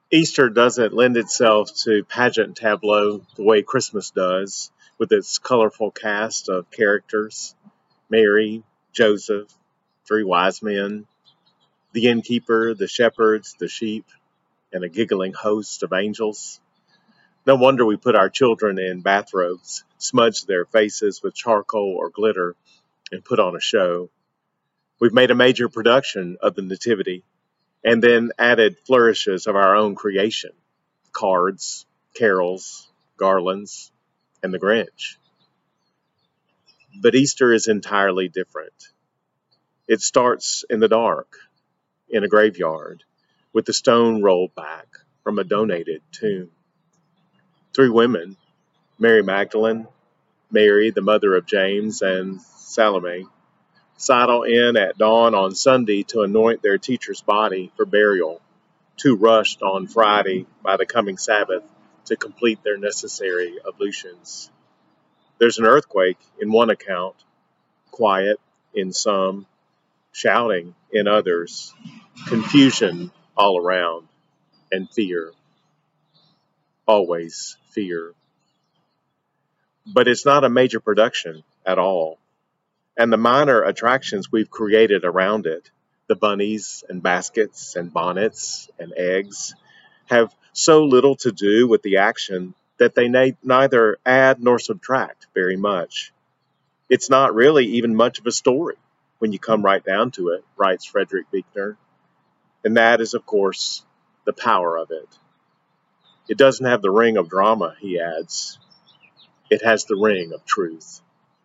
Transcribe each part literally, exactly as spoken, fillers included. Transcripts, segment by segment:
Easter doesn't lend itself to pageant tableau the way Christmas does, with its colorful cast of characters: Mary, Joseph, three wise men, the innkeeper, the shepherds, the sheep, and a giggling host of angels. No wonder we put our children in bathrobes, smudge their faces with charcoal or glitter, and put on a show. We've made a major production of the Nativity and then added flourishes of our own creation: cards, carols, garlands, and the Grinch. But Easter is entirely different. It starts in the dark, in a graveyard, with the stone rolled back from a donated tomb. Three women, Mary Magdalene, Mary, the mother of James, and Salome, sidle in at dawn on Sunday to anoint their teacher's body for burial, too rushed on Friday by the coming Sabbath to complete their necessary ablutions. There's an earthquake in one account, quiet in some, shouting in others, confusion all around, and fear, always fear. But it's not a major production at all. And the minor attractions we've created around it, the bunnies and baskets and bonnets and eggs, have so little to do with the action that they na- neither add nor subtract very much. It's not really even much of a story when you come right down to it, writes Frederick Buechner. And that is, of course, the power of it. It doesn't have the ring of drama, he adds. It has the ring of truth.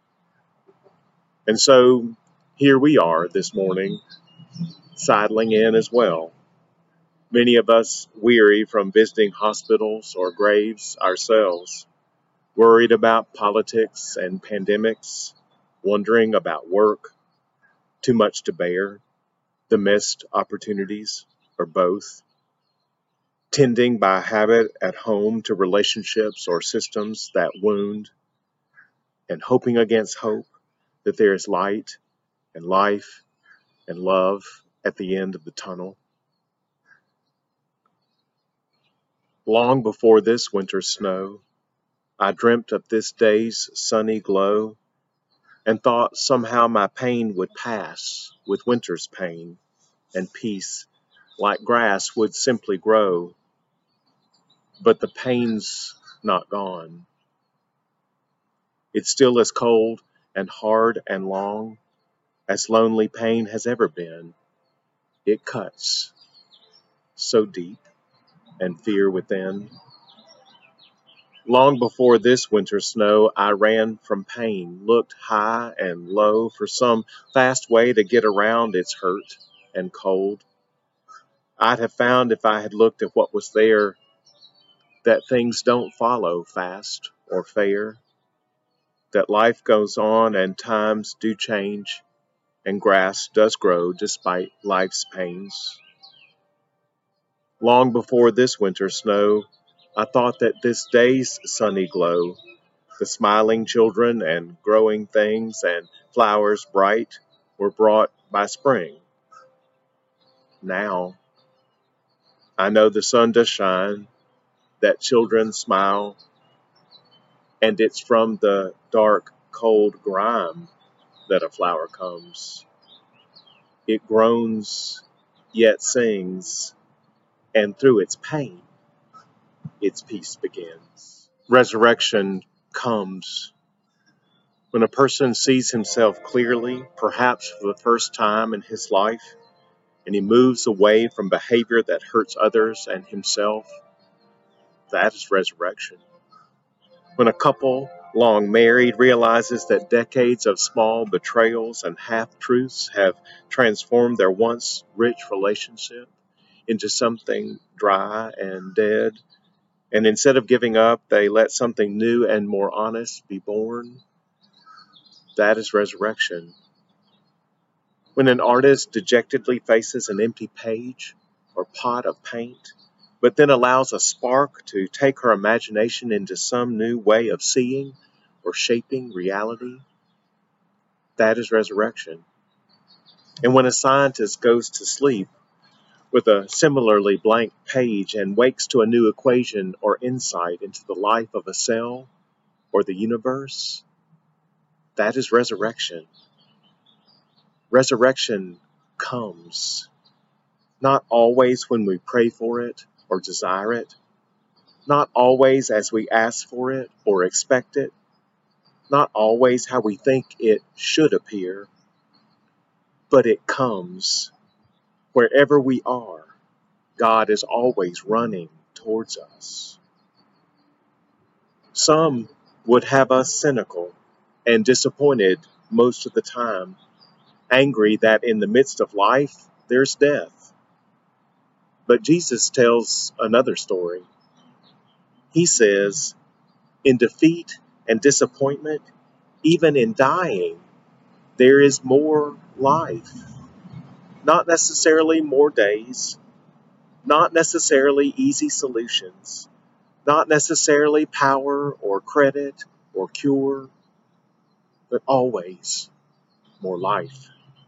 And so here we are this morning, sidling in as well. Many of us weary from visiting hospitals or graves ourselves, worried about politics and pandemics, wondering about work, too much to bear, the missed opportunities, or both, tending by habit at home to relationships or systems that wound, and hoping against hope that there is light and life and love at the end of the tunnel. Long before this winter's snow, I dreamt of this day's sunny glow and thought somehow my pain would pass with winter's pain, and peace, like grass, would simply grow. But the pain's not gone. It's still as cold and hard and long as lonely pain has ever been. It cuts so deep and fear within. Long before this winter snow, I ran from pain, looked high and low for some fast way to get around its hurt and cold. I'd have found if I had looked at what was there that things don't follow fast or fair, that life goes on and times do change and grass does grow despite life's pains. Long before this winter snow, I thought that this day's sunny glow, the smiling children and growing things and flowers bright, were brought by spring. Now, I know the sun does shine, that children smile, and it's from the dark, cold grime that a flower comes. It groans, yet sings, and through its pain, its peace begins. Resurrection comes when a person sees himself clearly, perhaps for the first time in his life, and he moves away from behavior that hurts others and himself. That is resurrection. When a couple, long married, realizes that decades of small betrayals and half-truths have transformed their once rich relationship into something dry and dead, and instead of giving up, they let something new and more honest be born. That is resurrection. When an artist dejectedly faces an empty page or pot of paint, but then allows a spark to take her imagination into some new way of seeing or shaping reality, that is resurrection. And when a scientist goes to sleep with a similarly blank page and wakes to a new equation or insight into the life of a cell or the universe, that is resurrection. Resurrection comes, not always when we pray for it or desire it, not always as we ask for it or expect it, not always how we think it should appear, but it comes. Wherever we are, God is always running towards us. Some would have us cynical and disappointed most of the time, angry that in the midst of life, there's death. But Jesus tells another story. He says, in defeat and disappointment, even in dying, there is more life. Not necessarily more days, not necessarily easy solutions, not necessarily power or credit or cure, but always more life.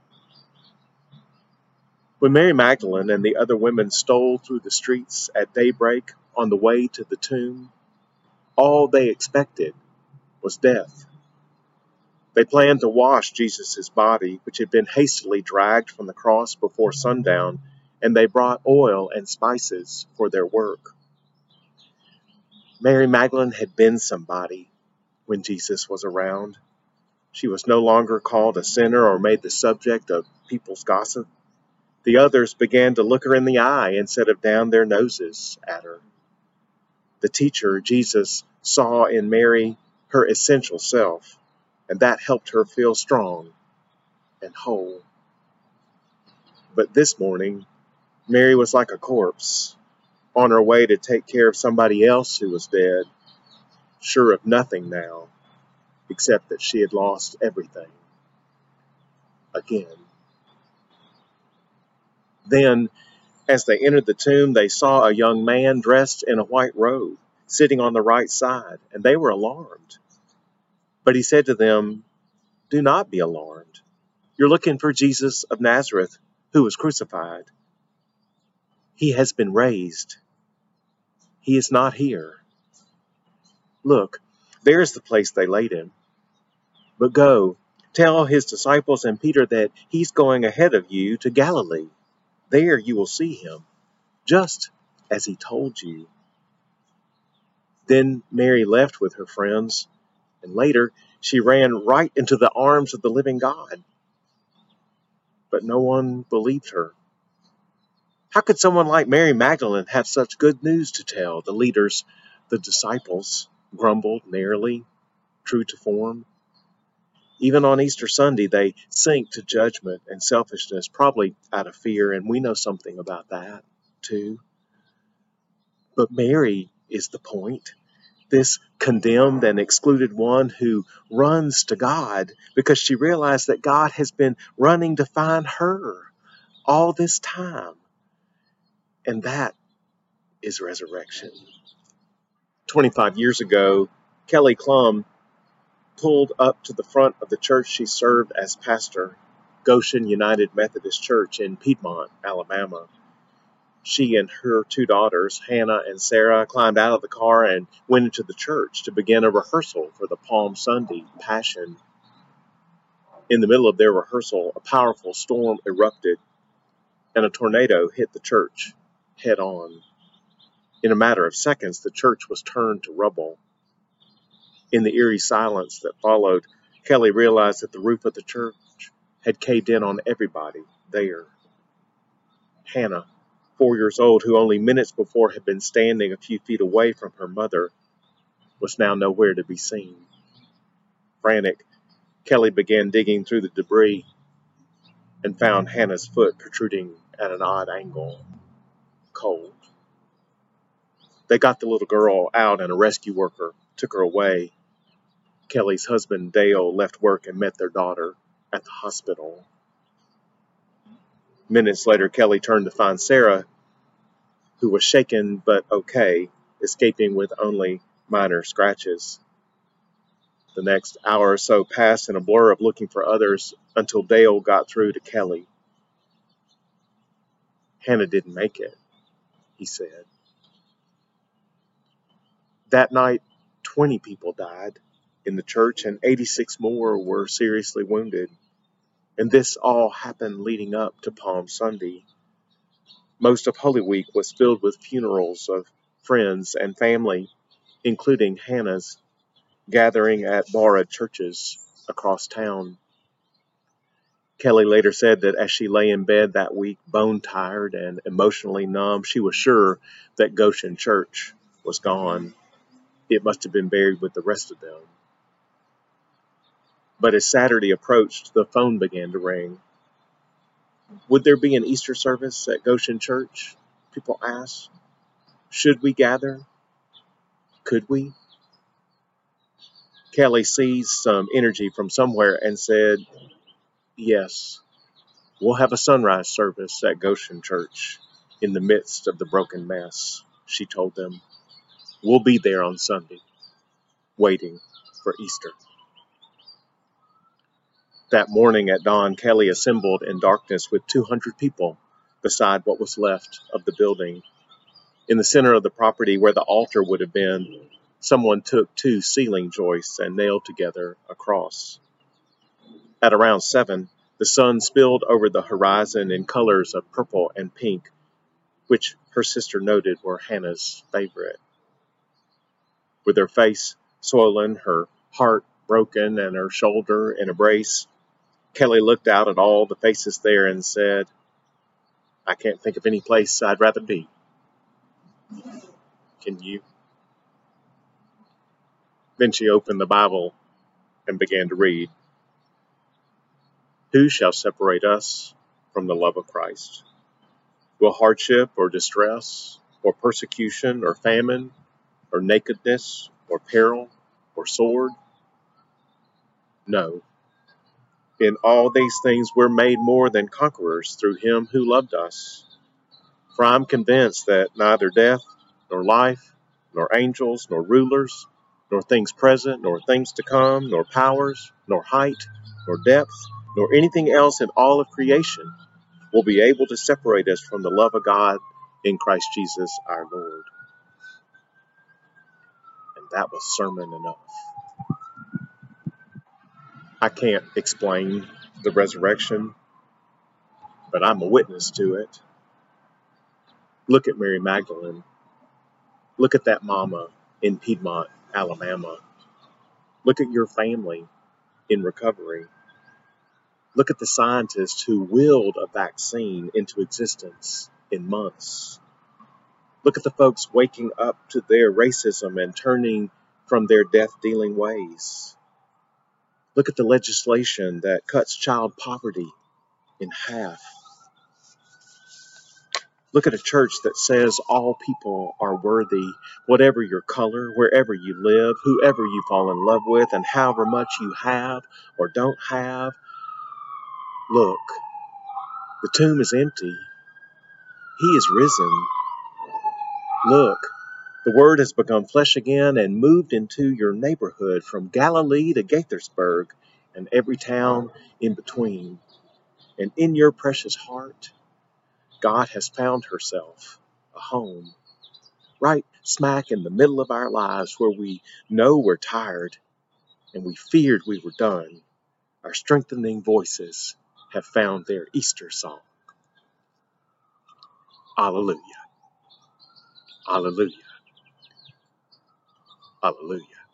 When Mary Magdalene and the other women stole through the streets at daybreak on the way to the tomb, all they expected was death. They planned to wash Jesus' body, which had been hastily dragged from the cross before sundown, and they brought oil and spices for their work. Mary Magdalene had been somebody when Jesus was around. She was no longer called a sinner or made the subject of people's gossip. The others began to look her in the eye instead of down their noses at her. The teacher, Jesus, saw in Mary her essential self, and that helped her feel strong and whole. But this morning, Mary was like a corpse, on her way to take care of somebody else who was dead, sure of nothing now, except that she had lost everything. Again. Then, as they entered the tomb, they saw a young man dressed in a white robe, sitting on the right side, and they were alarmed. But he said to them, "Do not be alarmed. You're looking for Jesus of Nazareth, who was crucified. He has been raised. He is not here. Look, there is the place they laid him. But go, tell his disciples and Peter that he's going ahead of you to Galilee. There you will see him, just as he told you." Then Mary left with her friends, and later she ran right into the arms of the living God. But no one believed her. How could someone like Mary Magdalene have such good news to tell? The leaders, the disciples, grumbled narrowly, true to form. Even on Easter Sunday, they sink to judgment and selfishness, probably out of fear, and we know something about that, too. But Mary is the point. This condemned and excluded one who runs to God because she realized that God has been running to find her all this time. And that is resurrection. twenty-five years ago, Kelly Klum pulled up to the front of the church she served as pastor, Goshen United Methodist Church in Piedmont, Alabama. She and her two daughters, Hannah and Sarah, climbed out of the car and went into the church to begin a rehearsal for the Palm Sunday Passion. In the middle of their rehearsal, a powerful storm erupted, and a tornado hit the church head on. In a matter of seconds, the church was turned to rubble. In the eerie silence that followed, Kelly realized that the roof of the church had caved in on everybody there. Hannah, four years old, who only minutes before had been standing a few feet away from her mother, was now nowhere to be seen. Frantic, Kelly began digging through the debris and found Hannah's foot protruding at an odd angle, cold. They got the little girl out and a rescue worker took her away. Kelly's husband, Dale, left work and met their daughter at the hospital. Minutes later, Kelly turned to find Sarah, who was shaken but okay, escaping with only minor scratches. The next hour or so passed in a blur of looking for others until Dale got through to Kelly. Hannah didn't make it, he said. That night, twenty people died in the church and eighty-six more were seriously wounded. And this all happened leading up to Palm Sunday. Most of Holy Week was filled with funerals of friends and family, including Hannah's, gathering at borrowed churches across town. Kelly later said that as she lay in bed that week, bone-tired and emotionally numb, she was sure that Goshen Church was gone. It must have been buried with the rest of them. But as Saturday approached, the phone began to ring. Would there be an Easter service at Goshen Church? People asked. Should we gather? Could we? Kelly seized some energy from somewhere and said, yes, we'll have a sunrise service at Goshen Church in the midst of the broken mess, she told them. We'll be there on Sunday, waiting for Easter. That morning at dawn, Kelly assembled in darkness with two hundred people beside what was left of the building. In the center of the property where the altar would have been, someone took two ceiling joists and nailed together a cross. At around seven, the sun spilled over the horizon in colors of purple and pink, which her sister noted were Hannah's favorite. With her face swollen, her heart broken, and her shoulder in a brace, Kelly looked out at all the faces there and said, I can't think of any place I'd rather be. Can you? Then she opened the Bible and began to read. Who shall separate us from the love of Christ? Will hardship or distress or persecution or famine or nakedness or peril or sword? No. In all these things we're made more than conquerors through him who loved us. For I'm convinced that neither death, nor life, nor angels, nor rulers, nor things present, nor things to come, nor powers, nor height, nor depth, nor anything else in all of creation will be able to separate us from the love of God in Christ Jesus our Lord. And that was sermon enough. I can't explain the resurrection, but I'm a witness to it. Look at Mary Magdalene. Look at that mama in Piedmont, Alabama. Look at your family in recovery. Look at the scientists who willed a vaccine into existence in months. Look at the folks waking up to their racism and turning from their death-dealing ways. Look at the legislation that cuts child poverty in half. Look at a church that says all people are worthy, whatever your color, wherever you live, whoever you fall in love with, and however much you have or don't have. Look, the tomb is empty. He is risen. Look, the Word has become flesh again and moved into your neighborhood from Galilee to Gaithersburg and every town in between. And in your precious heart, God has found herself a home, right smack in the middle of our lives where we know we're tired and we feared we were done. Our strengthening voices have found their Easter song. Alleluia. Alleluia. Alleluia.